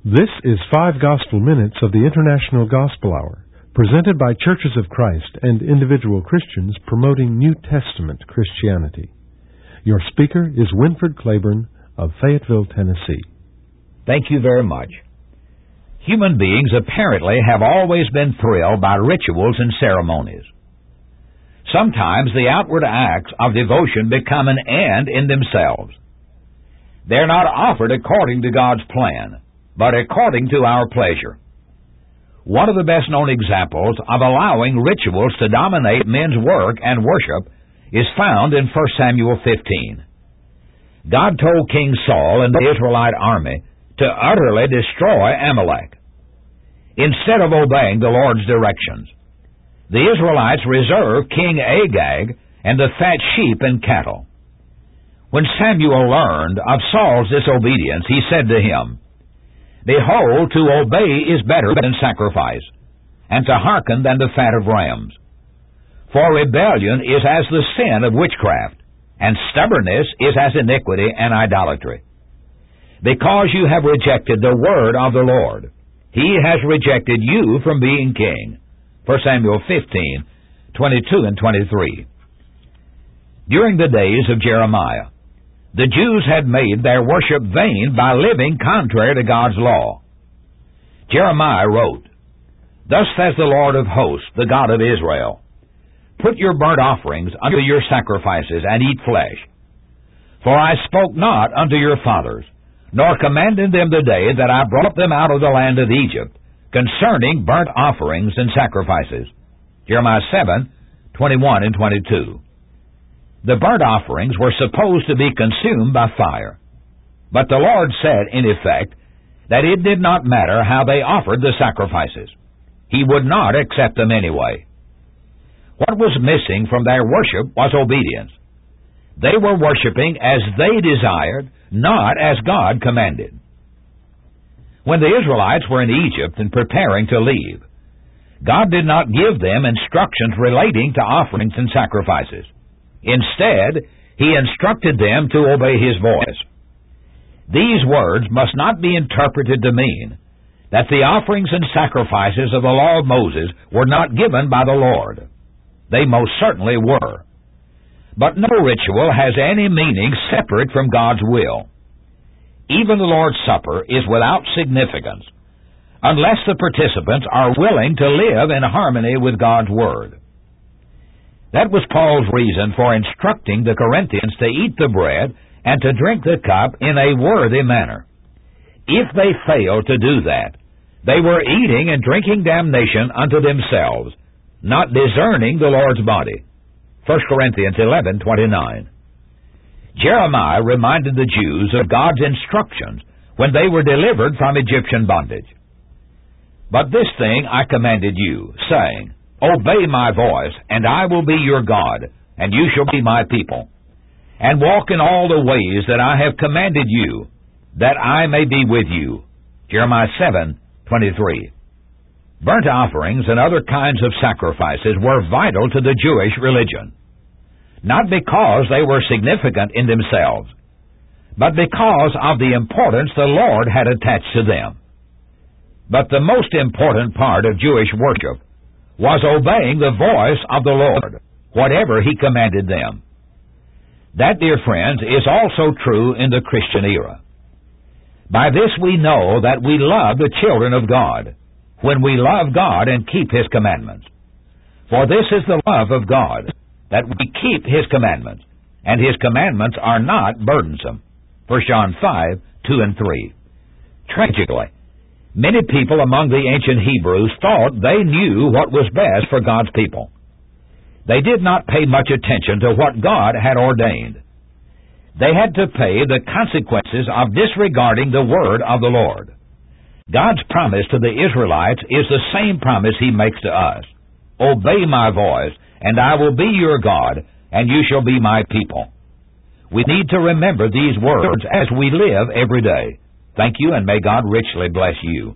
This is 5 Gospel Minutes of the International Gospel Hour, presented by Churches of Christ and individual Christians promoting New Testament Christianity. Your speaker is Winfred Claiborne of Fayetteville, Tennessee. Thank you very much. Human beings apparently have always been thrilled by rituals and ceremonies. Sometimes the outward acts of devotion become an end in themselves. They're not offered according to God's plan, but according to our pleasure. One of the best-known examples of allowing rituals to dominate men's work and worship is found in 1 Samuel 15. God told King Saul and the Israelite army to utterly destroy Amalek. Instead of obeying the Lord's directions, the Israelites reserved King Agag and the fat sheep and cattle. When Samuel learned of Saul's disobedience, he said to him, "Behold, to obey is better than sacrifice, and to hearken than the fat of rams. For rebellion is as the sin of witchcraft, and stubbornness is as iniquity and idolatry. Because you have rejected the word of the Lord, he has rejected you from being king." 1 Samuel 15, 22 and 23. During the days of Jeremiah, the Jews had made their worship vain by living contrary to God's law. Jeremiah wrote, "Thus says the Lord of hosts, the God of Israel, Put your burnt offerings unto your sacrifices, and eat flesh. For I spoke not unto your fathers, nor commanded them the day that I brought them out of the land of Egypt, concerning burnt offerings and sacrifices." Jeremiah 7, 21 and 22. The burnt offerings were supposed to be consumed by fire. But the Lord said, in effect, that it did not matter how they offered the sacrifices. He would not accept them anyway. What was missing from their worship was obedience. They were worshiping as they desired, not as God commanded. When the Israelites were in Egypt and preparing to leave, God did not give them instructions relating to offerings and sacrifices. Instead, he instructed them to obey his voice. These words must not be interpreted to mean that the offerings and sacrifices of the law of Moses were not given by the Lord. They most certainly were. But no ritual has any meaning separate from God's will. Even the Lord's Supper is without significance unless the participants are willing to live in harmony with God's Word. That was Paul's reason for instructing the Corinthians to eat the bread and to drink the cup in a worthy manner. If they failed to do that, they were eating and drinking damnation unto themselves, not discerning the Lord's body. 1 Corinthians 11:29. Jeremiah reminded the Jews of God's instructions when they were delivered from Egyptian bondage. "But this thing I commanded you, saying, Obey my voice, and I will be your God, and you shall be my people. And walk in all the ways that I have commanded you, that I may be with you." Jeremiah 7:23. Burnt offerings and other kinds of sacrifices were vital to the Jewish religion, not because they were significant in themselves, but because of the importance the Lord had attached to them. But the most important part of Jewish worship was obeying the voice of the Lord, whatever he commanded them. That, dear friends, is also true in the Christian era. By this we know that we love the children of God, when we love God and keep his commandments. For this is the love of God, that we keep his commandments, and his commandments are not burdensome. 1 John 5, 2 and 3. Tragically, many people among the ancient Hebrews thought they knew what was best for God's people. They did not pay much attention to what God had ordained. They had to pay the consequences of disregarding the word of the Lord. God's promise to the Israelites is the same promise he makes to us. "Obey my voice, and I will be your God, and you shall be my people." We need to remember these words as we live every day. Thank you, and may God richly bless you.